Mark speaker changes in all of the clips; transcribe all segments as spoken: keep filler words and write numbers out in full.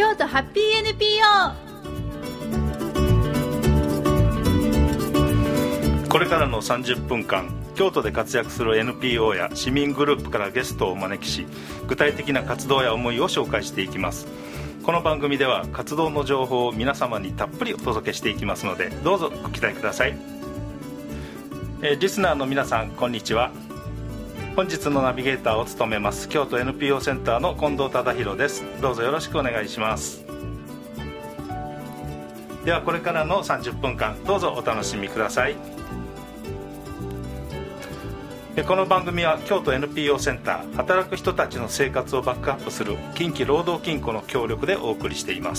Speaker 1: 京都ハッピー エヌピーオー。
Speaker 2: これからのさんじゅっぷんかん、京都で活躍する エヌピーオー や市民グループからゲストをお招きし、具体的な活動や思いを紹介していきます。この番組では活動の情報を皆様にたっぷりお届けしていきますので、どうぞご期待ください。えー、リスナーの皆さん、こんにちは。本日のナビゲーターを務めます京都 エヌピーオー センターの近藤忠宏です。どうぞよろしくお願いします。ではこれからのさんじゅっぷんかん、どうぞお楽しみください。この番組は京都 エヌピーオー センター、働く人たちの生活をバックアップする近畿労働金庫の協力でお送りしています。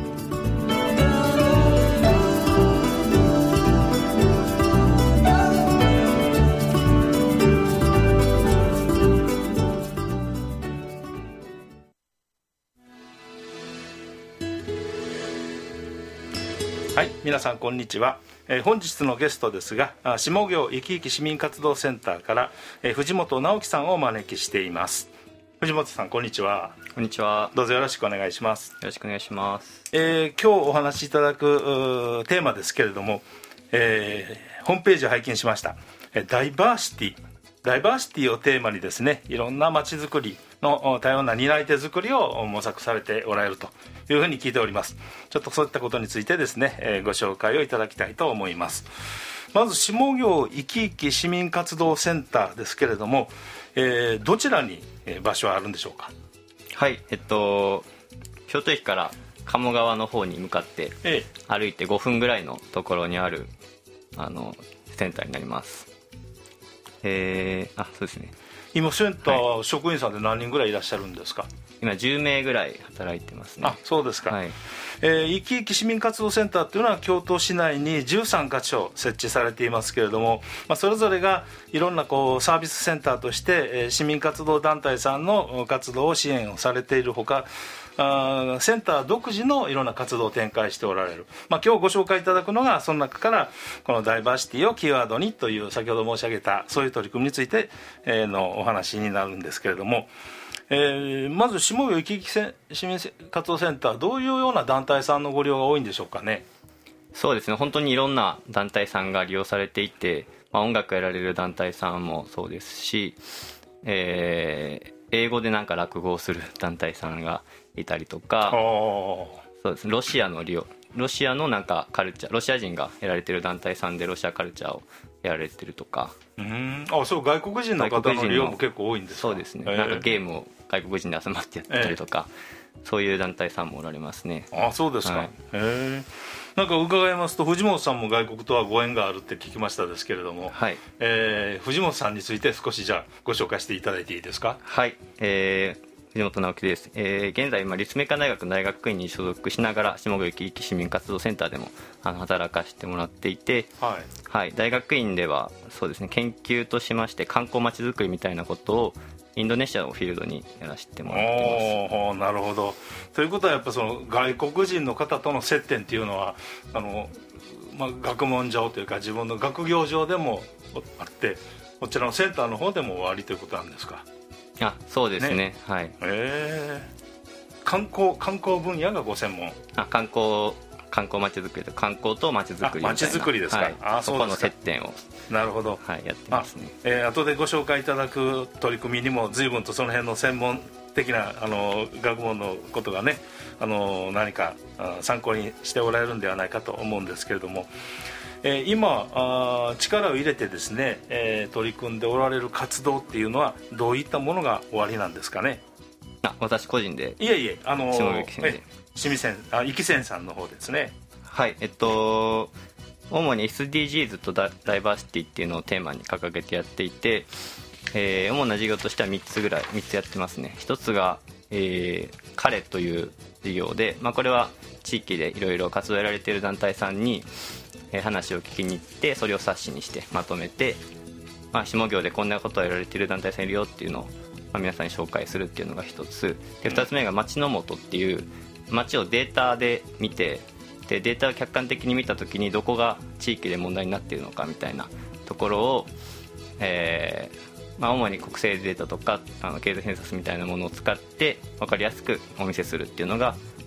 Speaker 2: はい、皆さんこんにちは。えー、本日のゲストですが、下京いきいき市民活動センターから、えー、藤本直樹さんをお招きしています。藤本さん、こんにちは。
Speaker 3: こんにちは。
Speaker 2: どうぞよろしくお願いします。
Speaker 3: よろしくお願いします。
Speaker 2: えー、今日お話しいただくテーマですけれども、えー、ホームページを拝見しました。ダイバーシティダイバーシティをテーマにですね、いろんな街づくりの多様な担い手づくりを模索されておられるというふうに聞いております。ちょっとそういったことについてですね、えー、ご紹介をいただきたいと思います。まず下京いきいき市民活動センターですけれども、えー、どちらに場所はあるんでしょうか。
Speaker 3: はい、えっと京都駅から鴨川の方に向かって歩いてごふんぐらいのところにあるあのセンターになります。えー、あ、そうですね。
Speaker 2: 今センター、はい、職員さんで何人ぐらいいらっしゃるんですか。
Speaker 3: 今じゅうめいぐらい働いてますね。
Speaker 2: あ、そうですか。
Speaker 3: はい。
Speaker 2: えー、いきいき市民活動センターというのは京都市内にじゅうさんかしょ設置されていますけれども、まあ、それぞれがいろんなこうサービスセンターとして、えー、市民活動団体さんの活動を支援をされているほか、あセンター独自のいろんな活動を展開しておられる、まあ、今日ご紹介いただくのがその中からこのダイバーシティをキーワードにという先ほど申し上げたそういう取り組みについてのお話になるんですけれども、えー、まず下京いきいき市民活動センター、どういうような団体さんのご利用が多いんでしょうかね。
Speaker 3: そうですね、本当にいろんな団体さんが利用されていて、まあ、音楽やられる団体さんもそうですし、えー、英語でなんか落語をする団体さんがいたりとか、そうですね、ロシアの利用ロシアのなんかカルチャー、ロシア人がやられてる団体さんでロシアカルチャーをやられてるとか。
Speaker 2: うーん、あ、そう、外国人の方の利用も結構多いんですか。
Speaker 3: そうですね、えー、なんかゲームを外国人で集まってやったりとか、えー、そういう団体さんもおられますね。
Speaker 2: あ、そうですか。
Speaker 3: はい、
Speaker 2: へー。なんか伺いますと藤本さんも外国とはご縁があるって聞きましたですけれども、
Speaker 3: はい、
Speaker 2: えー、藤本さんについて少しじゃあご紹介していただいていいですか。
Speaker 3: はい、えー藤本直樹です。えー、現在今立命館大学の大学院に所属しながら下京いきいき市民活動センターでもあの働かせてもらっていて、はいはい、大学院ではそうですね、研究としまして観光まちづくりみたいなことをインドネシアをフィールドにやらせてもらってます。
Speaker 2: お、なるほど。ということはやっぱその外国人の方との接点っていうのはあの、まあ、学問上というか自分の学業上でもあって、こちらのセンターの方でも終わりということなんですか。
Speaker 3: あ、そうです ね, ね、はい。
Speaker 2: えー、観光観光分野がご専門。
Speaker 3: あ、観光観光まちづくりと観光とまちづくりみたいな。
Speaker 2: まちづくりですか。はい、
Speaker 3: あ、そうですか。そこの接点を、
Speaker 2: なるほど、
Speaker 3: はい、やってますね。
Speaker 2: あ、えー、後でご紹介いただく取り組みにも随分とその辺の専門的なあの学問のことがね、あの何か参考にしておられるんではないかと思うんですけれども、えー、今あ力を入れてですね、えー、取り組んでおられる活動っていうのはどういったものがおありなんですかね。
Speaker 3: あ、私個人で。
Speaker 2: いえいえ、あの
Speaker 3: 下京で
Speaker 2: 市民線あいきせんさんの方ですね。
Speaker 3: はい、えっと主に エスディージーズ とダイバーシティっていうのをテーマに掲げてやっていて、えー、主な事業としてはみっつぐらいみっつやってますね。ひとつが、えー、彼という事業で、まあ、これは地域でいろいろ活動やられている団体さんに話を聞きに行ってそれを冊子にしてまとめて、まあ、下京でこんなことをやられている団体さんいるよっていうのを、まあ、皆さんに紹介するっていうのが一つで、二つ目が街の素っていう街をデータで見て、でデータを客観的に見た時にどこが地域で問題になっているのかみたいなところを、えーまあ、主に国政データとかあの経済センサスみたいなものを使って分かりやすくお見せするっていうのが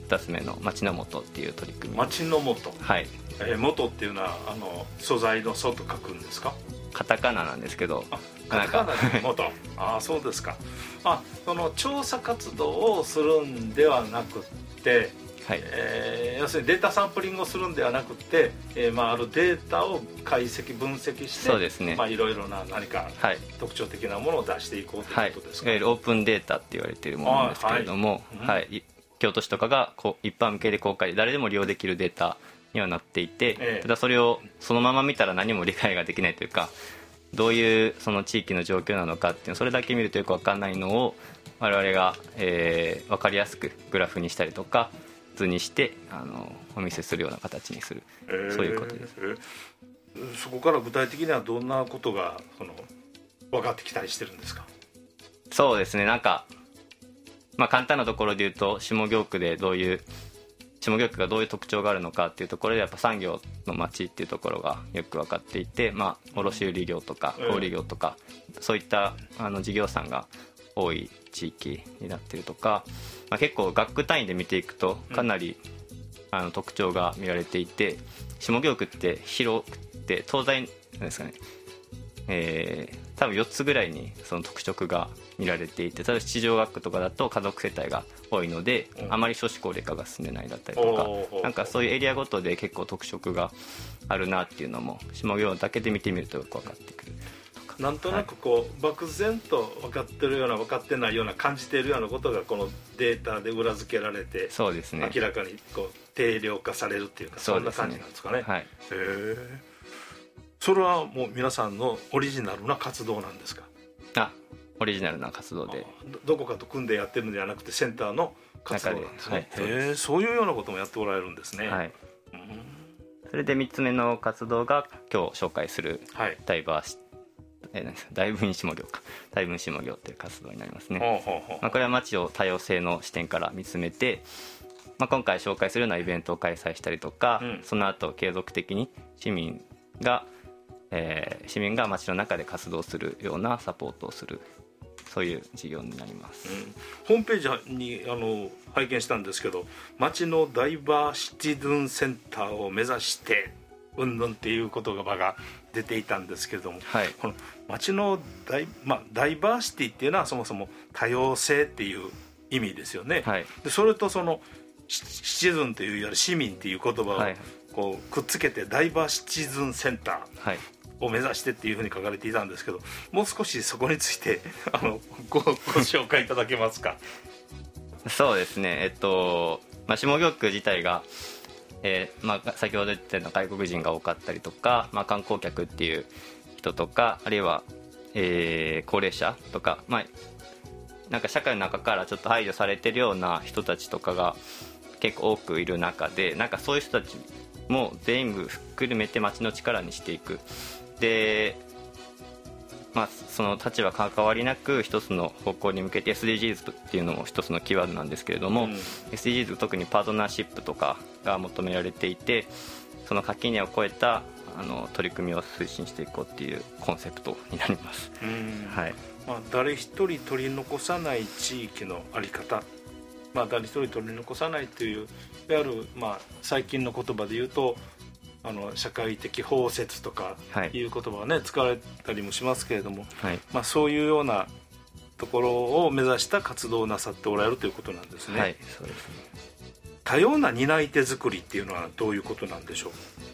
Speaker 3: ふたつめの町の元っていう取り組み。
Speaker 2: 町の元、
Speaker 3: はい、
Speaker 2: えー、元っていうのはあの素材の素と書くんですか？
Speaker 3: カタカナなんですけど。
Speaker 2: あ、カタカナで元ああ、そうですか。あ、その調査活動をするんではなくて、はい、えー、要するにデータサンプリングをするんではなくて、えーまあ、あるデータを解析分析して、
Speaker 3: そうですね、
Speaker 2: まあ、いろいろな何か特徴的なものを出していこうということですか？
Speaker 3: はい、いわゆるオープンデータって言われているものなんですけれども、はい、はい、京都市とかがこう一般向けで公開、誰でも利用できるデータにはなっていて、ええ、ただそれをそのまま見たら何も理解ができないというか、どういうその地域の状況なのかっていうの、それだけ見るとよく分かんないのを我々が、えー、分かりやすくグラフにしたりとか図にしてあのお見せするような形にする、えー、そういうことです。え
Speaker 2: ー、そこから具体的にはどんなことがその分かってきたりしてるんですか？
Speaker 3: そうですね、なんか、まあ、簡単なところで言うと下京区でどういう下京区がどういう特徴があるのかっていうところでやっぱ産業の町っていうところがよく分かっていて、まあ、卸売業とか小売業とか、うん、そういったあの事業さんが多い地域になっているとか、まあ、結構学区単位で見ていくとかなり、うん、あの特徴が見られていて、下京区って広くて東西なんですかね、えー、多分よっつぐらいにその特色が見られていて、例えば七条学区とかだと家族世帯が多いので、うん、あまり少子高齢化が進んでないだったりとか、なんかそういうエリアごとで結構特色があるなっていうのも下京だけで見てみるとよく分かってくる。
Speaker 2: なんとなくこう、はい、漠然と分かってるような分かってないような感じているようなことがこのデータで裏付けられて、
Speaker 3: そうですね、
Speaker 2: 明らかにこう定量化されるっていうか、そんな感じなんですかね。はい、へえ。それはもう皆さんのオリジナルな活動なんですか？
Speaker 3: あ、オリジナルな活動で
Speaker 2: ど, どこかと組んでやってるんではなくてセンターの活動なんですね。はい、へえ、そういうようなこともやっておられるんですね。はい、
Speaker 3: うん、それでみっつめの活動が今日紹介するダイバーシ、はい、え大分下京か大分下京という活動になりますね。ほうほうほう、まあ、これは街を多様性の視点から見つめて、まあ、今回紹介するようなイベントを開催したりとか、うん、その後継続的に市民が、えー、市民が街の中で活動するようなサポートをする、そういう事業になります。うん、
Speaker 2: ホームページにあの拝見したんですけど、街のダイバーシティズンセンターを目指してうんぬんっていう言葉が出ていたんですけれども、はい、この街のダイ、まあ、ダイバーシティっていうのはそもそも多様性っていう意味ですよね。はい、でそれとそのシチズンといういわゆる市民っていう言葉をこうくっつけてダイバーシティズンセンター、はい、を目指してっていうふうに書かれていたんですけど、もう少しそこについてあの ご, ご紹介いただけますか？
Speaker 3: そうですね、えっと、まあ、下京区自体が、えーまあ、先ほど言ったような外国人が多かったりとか、まあ、観光客っていう人とか、あるいは、えー、高齢者とか、まあ、なんか社会の中からちょっと排除されてるような人たちとかが結構多くいる中で、なんかそういう人たちも全部含めて街の力にしていく。で、まあ、その立場関わりなく一つの方向に向けて エスディージーズ っていうのも一つのキーワードなんですけれども、うん、エスディージーズ 特にパートナーシップとかが求められていて、その垣根を越えたあの取り組みを推進していこうっていうコンセプトになります。うん、はい、
Speaker 2: まあ、誰一人取り残さない地域の在り方、まあ、誰一人取り残さないといういわゆる、まあ、最近の言葉で言うとあの社会的包摂とかいう言葉がね、はい、使われたりもしますけれども、はい、まあ、そういうようなところを目指した活動をなさっておられるということなんですね。はい、そうですね。多様な担い手作りっていうのはどういうことなんでしょう？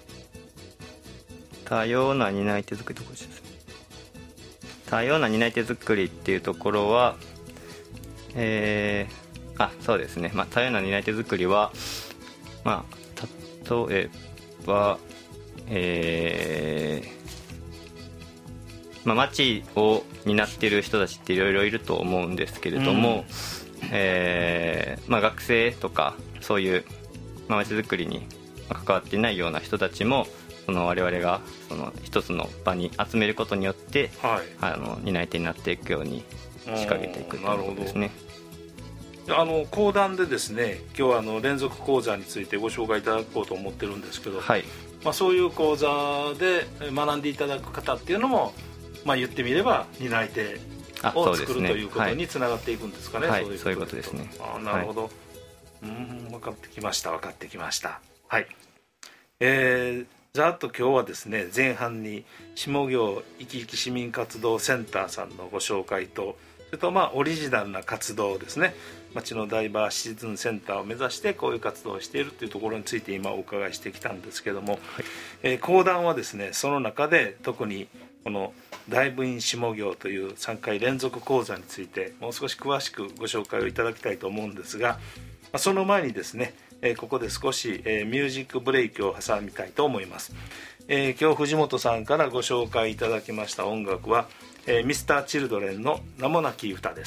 Speaker 3: 多様な担い手作りところですね。多様な担い手作りっていうところは、えー、あ、そうですね、まあ、多様な担い手作りは、まあ、例えば、えーまあ、街を担っている人たちっていろいろいると思うんですけれども、うん、えーまあ、学生とかそういう、まあ、街づくりに関わっていないような人たちもその我々がその一つの場に集めることによって、はい、あの担い手になっていくように仕掛けていくということですね。
Speaker 2: あの講談でですね、今日はあの連続講座についてご紹介いただこうと思ってるんですけど、はい、まあ、そういう講座で学んでいただく方っていうのも、まあ、言ってみれば担い手を作る、ね、ということにつながっていくんですかね。
Speaker 3: はい、そういうことですね。
Speaker 2: あ、なるほど。はい、 うん分かってきました分かってきました。はい、えー、ざっと今日はですね、前半に下京いきいき市民活動センターさんのご紹介と、それとまあオリジナルな活動ですね、町のダイバーシティズンセンターを目指してこういう活動をしているというところについて今お伺いしてきたんですけども、はい、えー、講談はですね、その中で特にこのダイブイン下京というさんかい連続講座についてもう少し詳しくご紹介をいただきたいと思うんですが、その前にですね、ここで少しミュージックブレイクを挟みたいと思います。今日藤本さんからご紹介いただきました音楽はミスターチルドレンの名もなき歌です。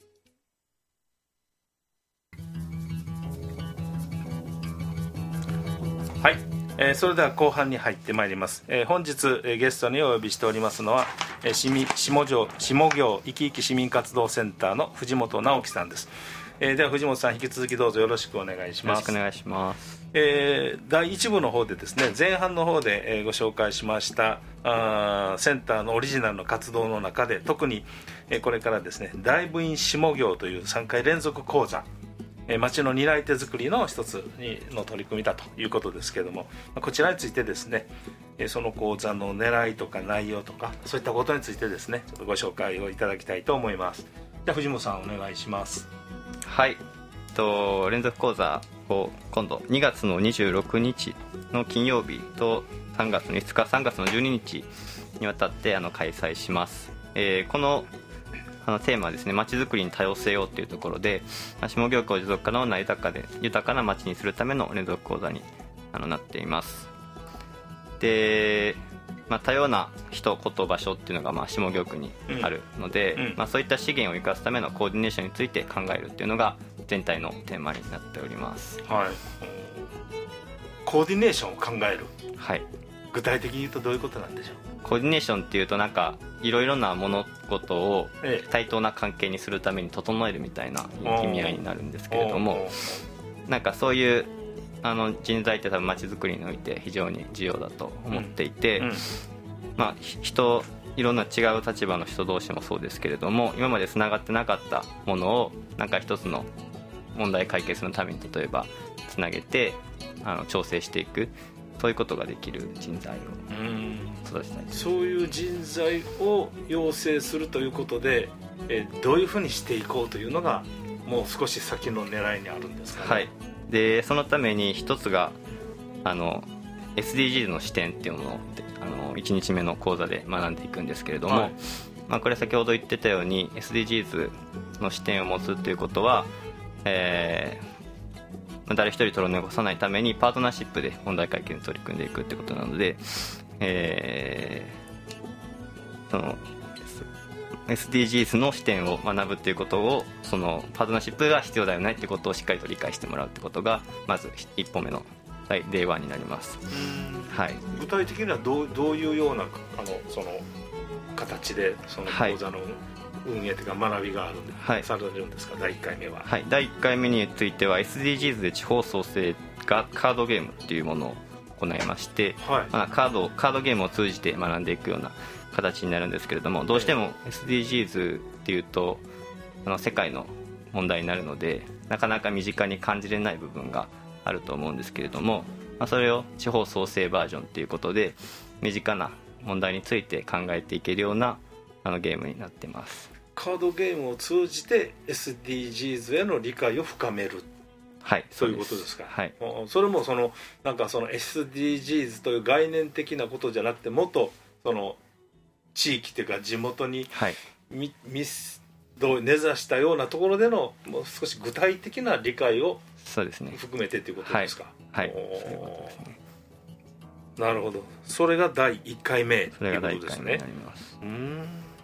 Speaker 2: はい、えー、それでは後半に入ってまいります。えー、本日、えー、ゲストにお呼びしておりますのは、えー、下京下京いきいき市民活動センターの藤本直樹さんです。えー、では藤本さん、引き続きどうぞよろしくお願いします。
Speaker 3: よろしくお願いします。
Speaker 2: えー、だいいち部の方でですね、前半の方で、えー、ご紹介しましたあセンターのオリジナルの活動の中で特に、えー、これからですね、ダイブイン下京というさんかい連続講座、えー、町の担い手作りの一つにの取り組みだということですけれども、こちらについてですね、えー、その講座の狙いとか内容とかそういったことについてですね、ちょっとご紹介をいただきたいと思います。じゃあ藤本さんお願いします。
Speaker 3: はい、と連続講座を今度にがつのにじゅうろくにちの金曜日とさんがつのいつかさんがつのじゅうににちにわたってあの開催します。えー、このあのテーマはですね、まちづくりに多様性をというところで、下京区を持続可能な豊かで豊かなまちにするための連続講座にあのなっています。で、まあ、多様な人こと場所っていうのがまあ下京区にあるので、うんうん、まあ、そういった資源を生かすためのコーディネーションについて考えるっていうのが全体のテーマになっております。
Speaker 2: はい、コーディネーションを考える、
Speaker 3: はい、
Speaker 2: 具体的に言うとどういうことなんでしょう。
Speaker 3: コーディネーションっていうとなんかいろいろな物事を対等な関係にするために整えるみたいな意味合いになるんですけれども、なんかそういうあの人材って多分街づくりにおいて非常に重要だと思っていて、うんうん、まあ、人いろんな違う立場の人同士もそうですけれども、今までつながってなかったものをなんか一つの問題解決のために例えばつなげてあの調整していく、そういうことができる人材を育てたい。
Speaker 2: そういう人材を養成するということで、えどういうふうにしていこうというのがもう少し先の狙いにあるんですかね。
Speaker 3: はい、でそのために一つがあの エスディージーズ の視点っていうのをあのいちにちめの講座で学んでいくんですけれども、はい、まあ、これ先ほど言ってたように エスディージーズ の視点を持つということは、えー、誰一人取り残さないためにパートナーシップで問題解決に取り組んでいくってことなので、えー、その エスディージーズ の視点を学ぶっていうことを、そのパートナーシップが必要だよねっていうことをしっかりと理解してもらうってことがまず一歩目のデイワンになります。はい、
Speaker 2: 具体的にはどう、どういうようなあのその形でその講座の運営というか学びがあるんで、はい、されるんですか。だいいっかいめは、
Speaker 3: はい、だいいっかいめについては エスディージーズ で地方創生がカードゲームっていうものを行いまして、はい、まあ、カードカードゲームを通じて学んでいくような形になるんですけれども、どうしても エスディージーズ っていうとあの世界の問題になるのでなかなか身近に感じれない部分があると思うんですけれども、まあ、それを地方創生バージョンということで身近な問題について考えていけるようなあのゲームになっています。
Speaker 2: カードゲームを通じて エスディージーズ への理解を深める、
Speaker 3: はい、
Speaker 2: そういうことですか。
Speaker 3: はい、
Speaker 2: それもそのなんかその エスディージーズ という概念的なことじゃなくて、もっとその地域というか地元に、はい、みみどう根ざしたようなところでのもう少し具体的な理解を含めてということですか。
Speaker 3: はい、はい、そういうことですね。
Speaker 2: なるほど。それがだいいっかいめということですね。それがだいいっかいめになります。うーん、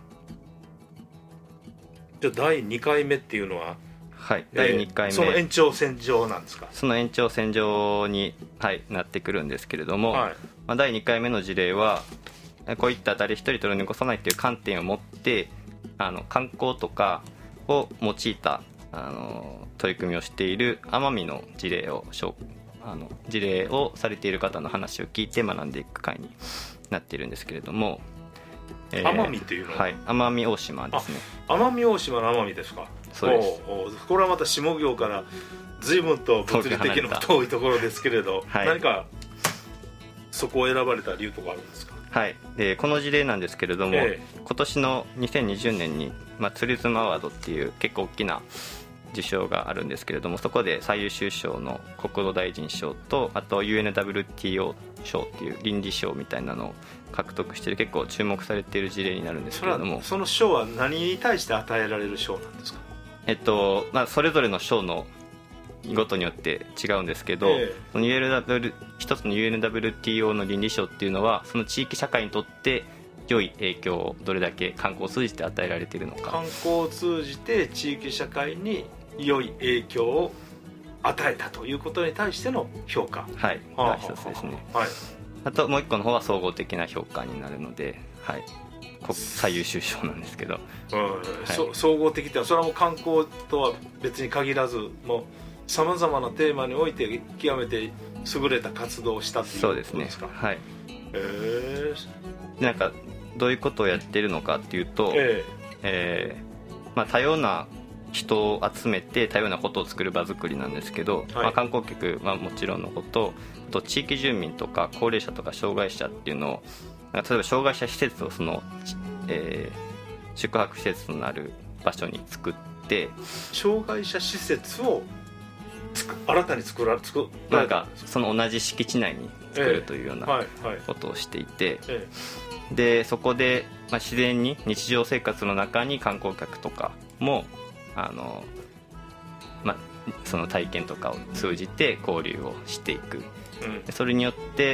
Speaker 2: じゃあだいにかいめっていうのは、
Speaker 3: はい、だいにかいめ、
Speaker 2: その延長線上なんですか。
Speaker 3: その延長線上に、はい、なってくるんですけれども、はい、まあ、だいにかいめの事例はこういった誰一人取り残さないという観点を持ってあの観光とかを用いたあの取り組みをしている奄美の事例をあの事例をされている方の話を聞いて学んでいく会になっているんですけれども、
Speaker 2: えー、奄美というのは、
Speaker 3: はい、奄美大島ですね。
Speaker 2: 奄美大島の奄美ですか。
Speaker 3: そうです。
Speaker 2: おうおう、これはまた下京から随分と物理的にも遠いところですけれど、はい、何かそこを選ばれた理由とかあるんですか？
Speaker 3: はい、でこの事例なんですけれども、ええ、今年のにせんにじゅうねんに、まあ、ツーリズムアワードっていう結構大きな受賞があるんですけれども、そこで最優秀賞の国土大臣賞と、あと ユーエヌダブリューティーオー 賞っていう倫理賞みたいなのを獲得している、結構注目されている事例になるんですけれども、
Speaker 2: そ, その賞は何に対して与えられる賞なんですか？
Speaker 3: えっとまあ、それぞれの賞のごとによって違うんですけど、えー、その ユーエヌダブリュー 一つの ユーエヌダブリューティーオー の倫理賞っていうのは、その地域社会にとって良い影響をどれだけ観光を通じて与えられているのか、
Speaker 2: 観光を通じて地域社会に良い影響を与えたということに対しての評価、
Speaker 3: はい、が一つですね。はい、あともう一個の方は総合的な評価になるので、はい、最優秀賞なんですけど、
Speaker 2: うん、はい、総合的ってのはそれはもう観光とは別に限らず、もうさまざまなテーマにおいて極めて優れた活動をしたっていうことですか？そうですね、
Speaker 3: はい。
Speaker 2: え
Speaker 3: ー、なんかどういうことをやっているのかっていうと、えーえーまあ、多様な人を集めて多様なことを作る場作りなんですけど、はい、まあ、観光客はもちろんのこと、あと地域住民とか高齢者とか障害者っていうのを、例えば障害者施設をその、えー、宿泊施設となる場所に作って、
Speaker 2: 障害者施設を新たに作られ作
Speaker 3: らなんかその同じ敷地内に作るというようなことをしていて、
Speaker 2: え
Speaker 3: えでそこで、まあ、自然に日常生活の中に観光客とかもあの、まあ、その体験とかを通じて交流をしていく、うん、それによって、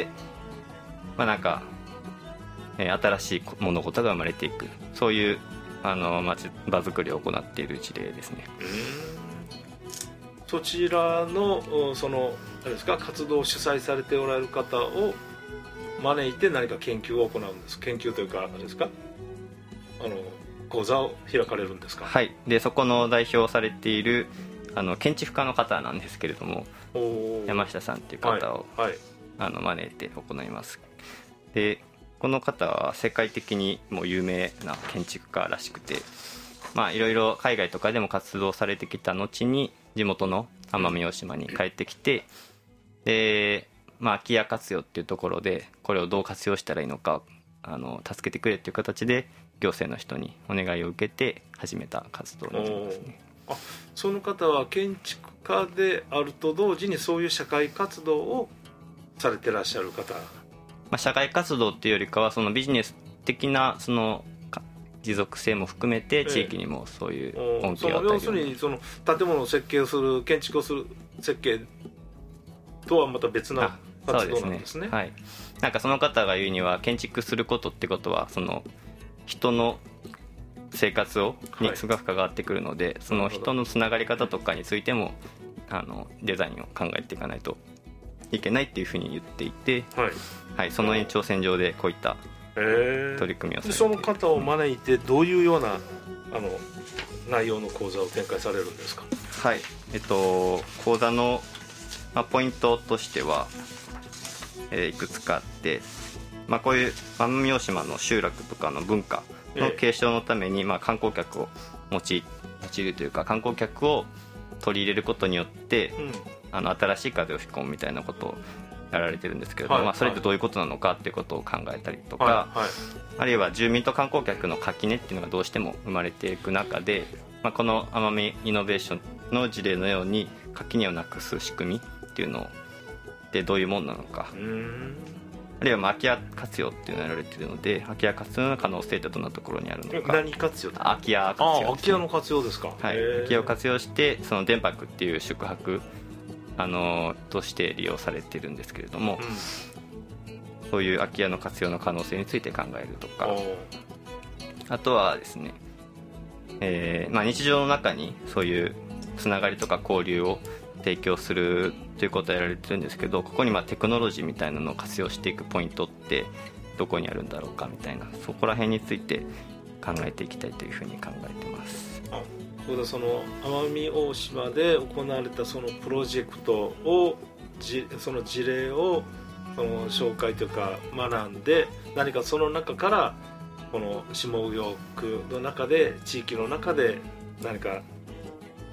Speaker 3: まあ、なんか、えー、新しい物事が生まれていく、そういうあの街場作りを行っている事例ですね。
Speaker 2: そちらのそのあれですか、活動を主催されておられる方を招いて何か研究を行うんです。研究というかあれですか、あの講座を開かれるんですか？
Speaker 3: はい、でそこの代表をされているあの建築家の方なんですけれども、山下さんっていう方を、はいはい、あの招いて行います。でこの方は世界的にも有名な建築家らしくて、まあいろいろ海外とかでも活動されてきた後に地元の奄美大島に帰ってきて、で、まあ、空き家活用っていうところでこれをどう活用したらいいのかあの助けてくれっていう形で行政の人にお願いを受けて始めた活動になりますね。
Speaker 2: あ、その方は建築家であると同時にそういう社会活動をされてらっしゃる方、
Speaker 3: まあ、社会活動っていうよりかはそのビジネス的なその持続性も含めて地域にもそういう恩恵を与える、ええ、
Speaker 2: 要するにその建物を設計をする建築をする設計とはまた別な活動なんですね。そうですね、
Speaker 3: はい、なんかその方が言うには建築することってことはその人の生活をにすごく関わってくるので、はい、その人のつながり方とかについてもあのデザインを考えていかないといけないっていうふうに言っていて、はいはい、その延長線上でこういった取り組みをされている。
Speaker 2: その方を招いてどういうようなあの内容の講座を展開されるんですか？
Speaker 3: はい、えっと講座の、まあ、ポイントとしては、えー、いくつかあって、まあ、こういう奄美大島の集落とかの文化の継承のために、えーまあ、観光客を用い、用いるというか観光客を取り入れることによって、うん、あの新しい風を吹き込むみたいなことをやられてるんですけれども、はい、まあ、それってどういうことなのかっていうことを考えたりとか、はいはい、あるいは住民と観光客の垣根っていうのがどうしても生まれていく中で、まあ、この奄美イノベーションの事例のように垣根をなくす仕組みっていうのでどういうものなのか、うーん、あるいはまあ空き家活用っていうのをやられているので空き家活用の可能性ってどんなところにあるのか。
Speaker 2: 何活用？
Speaker 3: 空き家活用、ね、
Speaker 2: あ、空き家の活用ですか。
Speaker 3: はい、空き家を活用してその電泊っていう宿泊あのとして利用されているんですけれども、うん、そういう空き家の活用の可能性について考えるとか、あとはですね、えーまあ、日常の中にそういうつながりとか交流を提供するということをやられてるんですけど、ここにまあテクノロジーみたいなのを活用していくポイントってどこにあるんだろうかみたいな、そこら辺について考えていきたいというふうに考えてます。
Speaker 2: あ、そうだ、その奄美大島で行われたそのプロジェクトをじその事例をその紹介というか学んで、何かその中からこの下京区の中で地域の中で何か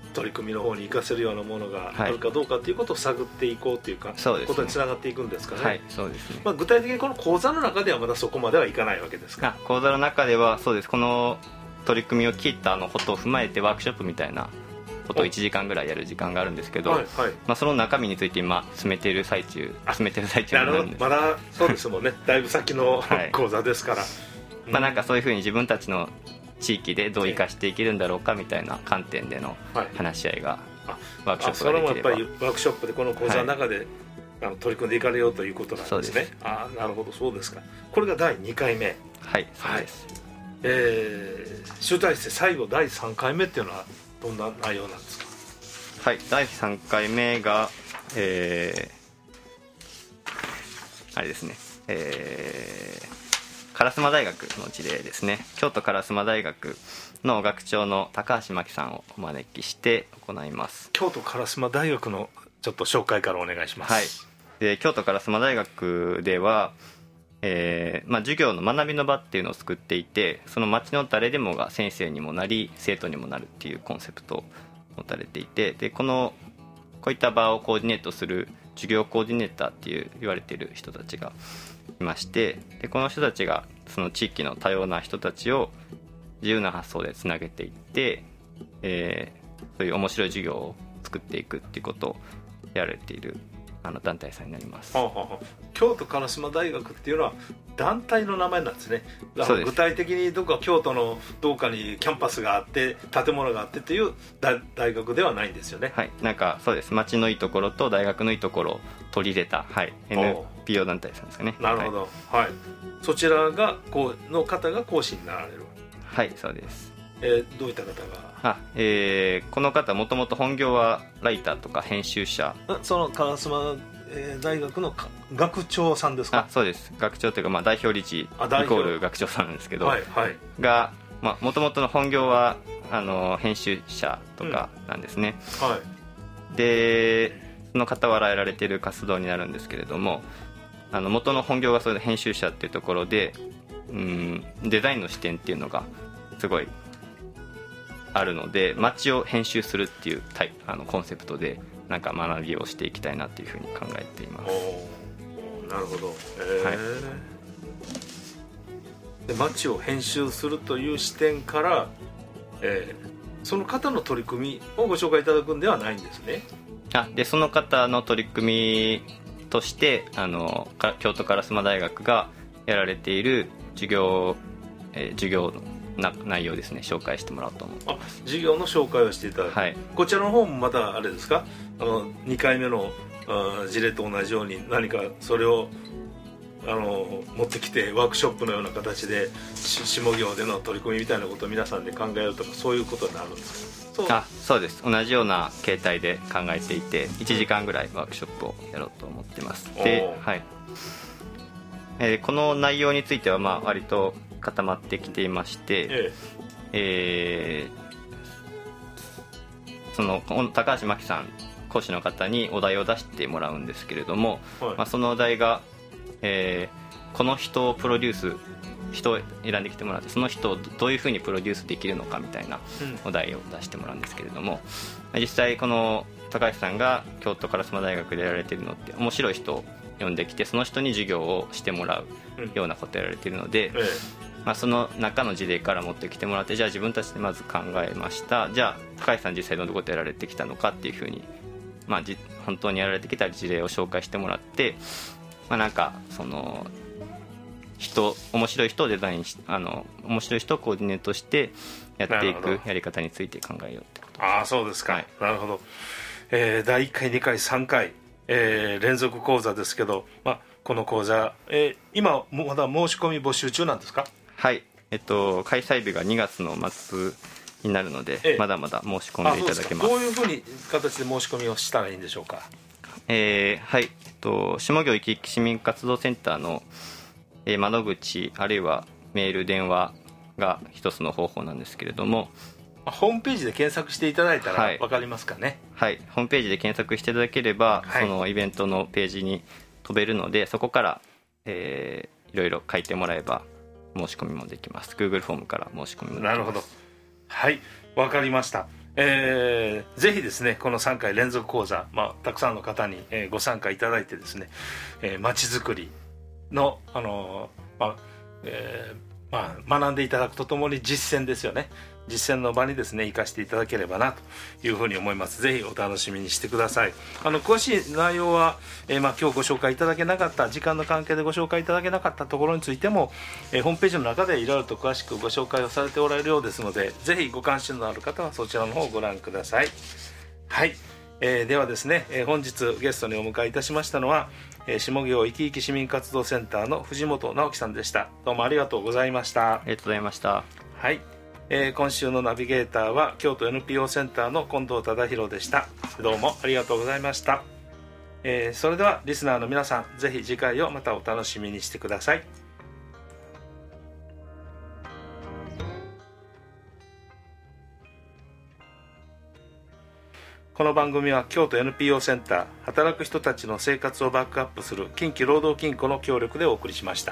Speaker 2: 取り組みの方に活かせるようなものがあるかどうかということを探っていこうというか、
Speaker 3: そうですね、
Speaker 2: ことにつながっていくんですかね。
Speaker 3: はい、そうですね。
Speaker 2: まあ、具体的にこの講座の中ではまだそこまではいかないわけですか。
Speaker 3: あ、講座の中ではそうです。この取り組みを聞いたのことを踏まえてワークショップみたいなことをいちじかんぐらいやる時間があるんですけど、
Speaker 2: はいはい、
Speaker 3: まあ、その中身について今進めている最中進めている最中になるんです。
Speaker 2: なるほど、まだそうですもんねだいぶ先の、はい、講座ですから、
Speaker 3: まあ、なんかそういうふうに自分たちの地域でどう生かしていけるんだろうかみたいな観点での話し合いが、はい、ワークショップができれば。それもやっぱりワークショップでこの講座の中で、はい、あの取り組んでいかれようということなんですね。そうです。あ、なるほど、そうですか。これがだいにかいめ。 はい、そうです。はい、
Speaker 2: えー、集大成最後だいさんかいめっていうのはどんな内容なんですか。
Speaker 3: はい、だいさんかいめが、えー、あれですね、えー、烏丸大学の事例ですね。京都烏丸大学の学長の高橋真希さんをお招きして行います。
Speaker 2: 京都烏丸大学のちょっと紹介からお願いします。
Speaker 3: はい、で京都烏丸大学では、えーまあ、授業の学びの場っていうのを作っていて、その町の誰でもが先生にもなり生徒にもなるっていうコンセプトを持たれていて、でこのこういった場をコーディネートする授業コーディネーターっていう言われている人たちがいまして、でこの人たちがその地域の多様な人たちを自由な発想でつなげていって、えー、そういう面白い授業を作っていくっていうことをやられているあの団体さんになります。
Speaker 2: はあはあ、京都烏丸大学っていうのは団体の名前なんですね。だから具体的にどこか京都のどこかにキャンパスがあって建物があってという大学ではないんですよね。
Speaker 3: はい、なんかそうです。町のいいところと大学のいいところを取り入れた、はい、エヌピーオー 団体さんですかね。
Speaker 2: なるほど、はいはい、そちらがこうの方が講師になられる。
Speaker 3: はい、そうです。
Speaker 2: えー、どういった方が。
Speaker 3: あ、えー、この方もともと本業はライターとか編集者。
Speaker 2: その烏丸大学の学長さんですか。
Speaker 3: あ、そうです。学長というか、まあ、代表理事イコール学長さんなんですけど、はいはい、がもともとの本業はあの編集者とかなんですね。うん、はい、でその傍らやられている活動になるんですけれども、あの元の本業がそれで編集者っていうところで、うん、デザインの視点っていうのがすごいあるので、街を編集するっていうタイあのコンセプトでなんか学びをしていきたいなっていうふうに考えています。
Speaker 2: お、なるほど、えーはい、で街を編集するという視点から、えー、その方の取り組みをご紹介いただくんではないんですね。
Speaker 3: あでその方の取り組みとしてあの京都烏丸大学がやられている授業、えー、授業のな内容ですね、紹介してもらおうと思ってます。
Speaker 2: あ、授業の紹介をしていただく、はい、こちらの方もまたあれですか、あのにかいめの事例と同じように何かそれをあの持ってきてワークショップのような形で下行での取り組みみたいなことを皆さんで考えるとか、そういうことになるんですか。そう、
Speaker 3: あ、そうです。同じような形態で考えていていちじかんぐらいワークショップをやろうと思ってます。で、はい、えー、この内容についてはまあ割と固まってきていまして、えええー、その高橋真希さん講師の方にお題を出してもらうんですけれども、はい、まあ、そのお題が、えー、この人をプロデュース人を選んできてもらって、その人をどういうふうにプロデュースできるのかみたいなお題を出してもらうんですけれども、うん、実際この高橋さんが京都烏丸大学でやられているのって面白い人を呼んできてその人に授業をしてもらうようなことをやられているので、うん、ええ、まあ、その中の事例から持ってきてもらって、じゃあ自分たちでまず考えました、じゃあ高橋さん実際どんなことやられてきたのかっていうふうに、まあ、じ本当にやられてきた事例を紹介してもらって、まあ、なんかその人面白い人をデザインしあの面白い人をコーディネートしてやっていくやり方について考えようってことです。
Speaker 2: ああ、そうですか、はい、なるほど、えー、だいいっかいにかいさんかい、えー、連続講座ですけど、まあ、この講座、えー、今まだ申し込み募集中なんですか。
Speaker 3: はい、えっと、開催日がにがつの末になるので、ええ、まだまだ申し込んでいただけます。
Speaker 2: どういうふうに形で申し込みをしたらいいんでしょうか。
Speaker 3: えー、はい、えっと、下行生き生き市民活動センターの、えー、窓口あるいはメール電話が一つの方法なんですけれども、
Speaker 2: ホームページで検索していただいたら分かりますかね。
Speaker 3: はい、はい、ホームページで検索していただければ、はい、そのイベントのページに飛べるので、そこから、えー、いろいろ書いてもらえば申し込みもできます。 Google フォームから申し込みもできます。
Speaker 2: なるほど、はい、分かりました。 えー、ぜひですねこのさんかい連続講座、まあ、たくさんの方に、えー、ご参加いただいてですね、えー、街づくりの、あのーまあえーまあ、学んでいただくとともに実践ですよね、実践の場にですね生かしていただければなというふうに思います。ぜひお楽しみにしてください。あの詳しい内容は、えーまあ、今日ご紹介いただけなかった時間の関係でご紹介いただけなかったところについても、えー、ホームページの中でいろいろと詳しくご紹介をされておられるようですので、ぜひご関心のある方はそちらの方をご覧ください。はい、えー、ではですね、えー、本日ゲストにお迎えいたしましたのは、えー、下京いきいき市民活動センターの藤本直樹さんでした。どうもありがとうございました。
Speaker 3: ありがとうございました。
Speaker 2: はい、えー、今週のナビゲーターは京都 エヌピーオー センターの近藤忠宏でした。どうもありがとうございました。えー、それではリスナーの皆さん、ぜひ次回をまたお楽しみにしてください。この番組は京都 エヌピーオー センター働く人たちの生活をバックアップする近畿労働金庫の協力でお送りしました。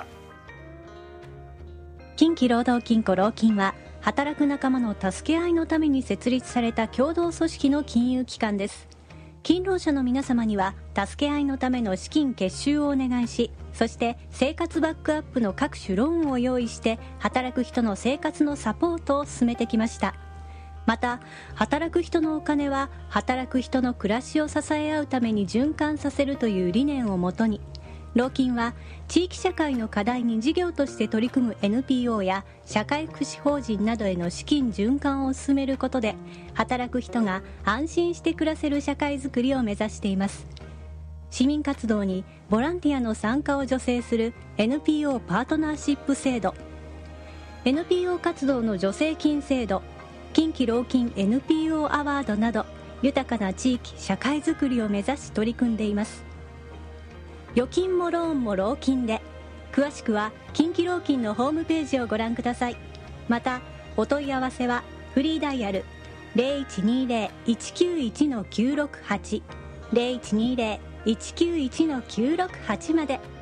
Speaker 1: 近畿労働金庫労金は働く仲間の助け合いのために設立された共同組織の金融機関です。勤労者の皆様には助け合いのための資金結集をお願いし、そして生活バックアップの各種ローンを用意して働く人の生活のサポートを進めてきました。また働く人のお金は働く人の暮らしを支え合うために循環させるという理念をもとに、労金は地域社会の課題に事業として取り組む エヌピーオー や社会福祉法人などへの資金循環を進めることで、働く人が安心して暮らせる社会づくりを目指しています。市民活動にボランティアの参加を助成する エヌピーオー パートナーシップ制度、 エヌピーオー 活動の助成金制度、近畿労金 エヌピーオー アワードなど豊かな地域社会づくりを目指し取り組んでいます。預金もローンも労金で、詳しくは近畿労金のホームページをご覧ください。またお問い合わせはフリーダイヤル ゼロいちにゼロ いちきゅういち きゅうろくはち ゼロいちにゼロ いちきゅういち きゅうろくはち まで。